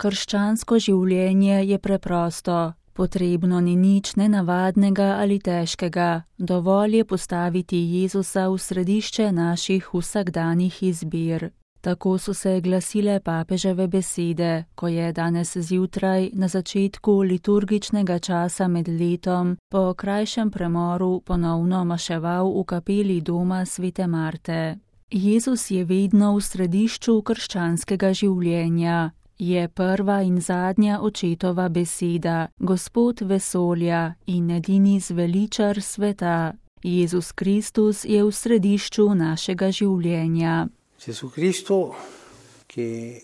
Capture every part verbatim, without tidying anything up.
Krščansko življenje je preprosto. Potrebno ni nič nenavadnega ali težkega. Dovolj je postaviti Jezusa v središče naših vsakdanjih izbir. Tako so se glasile papeževe besede, ko je danes zjutraj na začetku liturgičnega časa med letom po krajšem premoru ponovno maševal v kapeli doma svete Marte. Jezus je vedno v središču krščanskega življenja. Je prva in zadnja očetova beseda, Gospod vesolja in edini zveličar sveta. Jezus Kristus je v središču našega življenja. Gesù Cristo che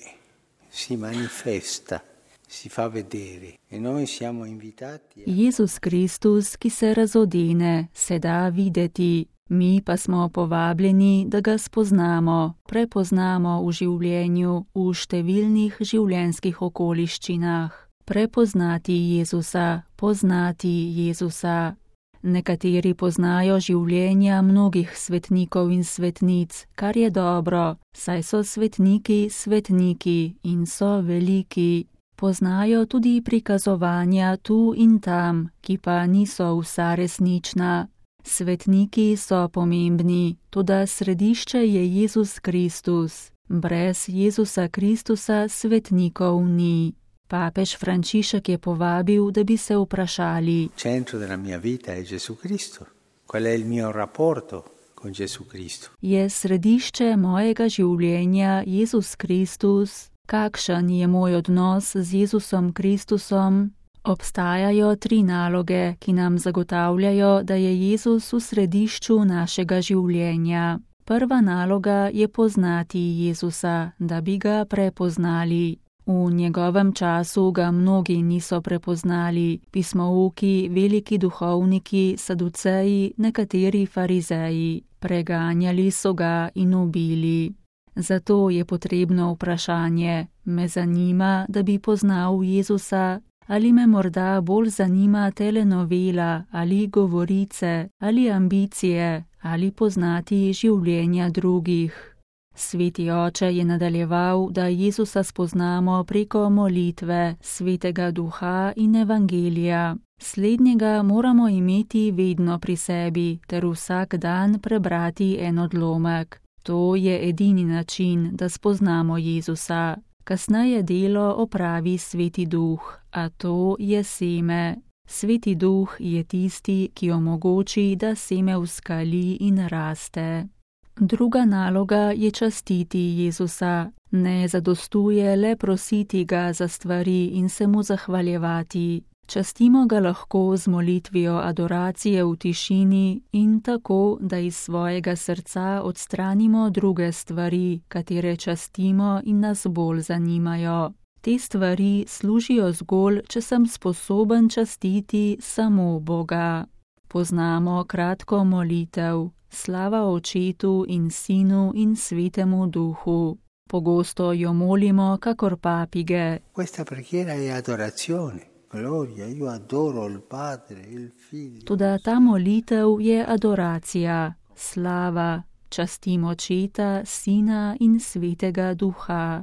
si manifesta, si fa vedere e noi siamo invitati. Jezus Kristus, ki se razodene, se da videti. Mi pa smo povabljeni, da ga spoznamo, prepoznamo v življenju, v številnih življenjskih okoliščinah. Prepoznati Jezusa, poznati Jezusa. Nekateri poznajo življenja mnogih svetnikov in svetnic, kar je dobro, saj so svetniki svetniki in so veliki. Poznajo tudi prikazovanja tu in tam, ki pa niso vsa resnična. Svetniki so pomembni, toda središče je Jezus Kristus. Brez Jezusa Kristusa svetnikov ni. Papež Frančišek je povabil, da bi se vprašali: Centro della mia vita è Gesù Cristo. Qual è il mio rapporto con Gesù Cristo? Je središče mojega življenja Jezus Kristus? Kakšen je moj odnos z Jezusom Kristusom? Obstajajo tri naloge, ki nam zagotavljajo, da je Jezus v središču našega življenja. Prva naloga je poznati Jezusa, da bi ga prepoznali. V njegovem času ga mnogi niso prepoznali, pismouki, veliki duhovniki, saduceji, nekateri farizeji. Preganjali so ga in ubili. Zato je potrebno vprašanje: me zanima, da bi poznal Jezusa? Ali me morda bolj zanima telenovela ali govorice ali ambicije ali poznati življenja drugih? Sveti oče je nadaljeval, da Jezusa spoznamo preko molitve, svetega duha in evangelija. Slednjega moramo imeti vedno pri sebi ter vsak dan prebrati en odlomek. To je edini način, da spoznamo Jezusa. Kasneje delo opravi Sveti duh, a to je seme. Sveti duh je tisti, ki omogoči, da seme vzkali in raste. Druga naloga je častiti Jezusa. Ne zadostuje le prositi ga za stvari in se mu zahvaljevati. Častimo ga lahko z molitvijo adoracije v tišini in tako, da iz svojega srca odstranimo druge stvari, katere častimo in nas bolj zanimajo. Te stvari služijo zgolj, če sem sposoben častiti samo Boga. Poznamo kratko molitev: Slava Očetu in Sinu in Svetemu Duhu. Pogosto jo molimo kakor papige. Questa preghiera è adorazione. Gloria, io adoro il Padre, il Figlio. Toda ta molitev je adoracija, slava, častim Očeta, Sina in Svetega Duha.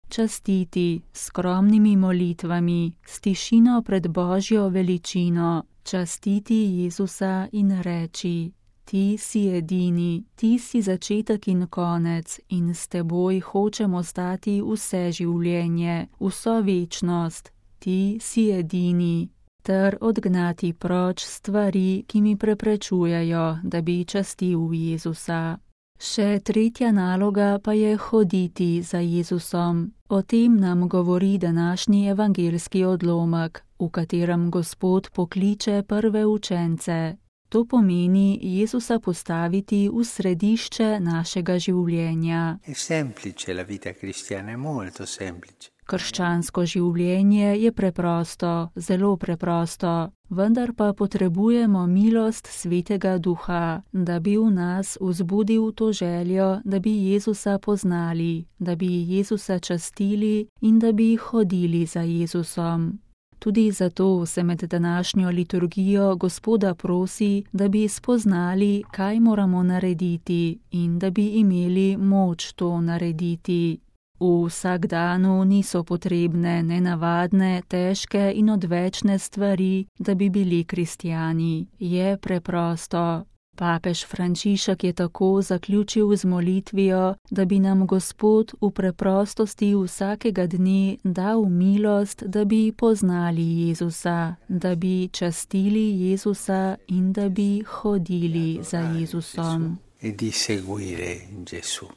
Častiti s skromnimi molitvami, s tišino pred Božjo veličino, častiti Jezusa in reči: Ti si edini, ti si začetek in konec in s teboj hočem ostati vse življenje, vso večnost. Ti si edini, ter odgnati proč stvari, ki mi preprečujejo, da bi častil Jezusa. Še tretja naloga pa je hoditi za Jezusom. O tem nam govori današnji evangeljski odlomek, v katerem Gospod pokliče prve učence. To pomeni Jezusa postaviti v središče našega življenja. È semplice la vita cristiana, è molto semplice. Krščansko življenje je preprosto, zelo preprosto, vendar pa potrebujemo milost Svetega Duha, da bi v nas vzbudil to željo, da bi Jezusa poznali, da bi Jezusa častili in da bi hodili za Jezusom. Tudi zato se med današnjo liturgijo Gospoda prosi, da bi spoznali, kaj moramo narediti in da bi imeli moč to narediti. V vsakdanu niso potrebne nenavadne, težke in odvečne stvari, da bi bili kristjani. Je preprosto. Papež Frančišek je tako zaključil z molitvijo, da bi nam Gospod v preprostosti vsakega dne dal milost, da bi poznali Jezusa, da bi častili Jezusa in da bi hodili za Jezusom. E di seguire Gesù.